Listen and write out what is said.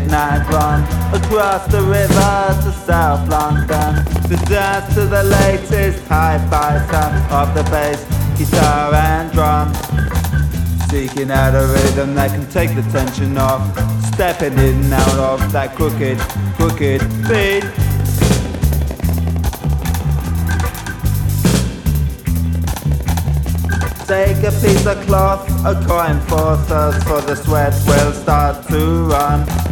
midnight run across the river to South London to dance to the latest hi-fi sound of the bass, guitar and drum. Seeking out a rhythm that can take the tension off, stepping in and out of that crooked beat. Take a piece of cloth, a coin for thirst, for the sweat will start to run.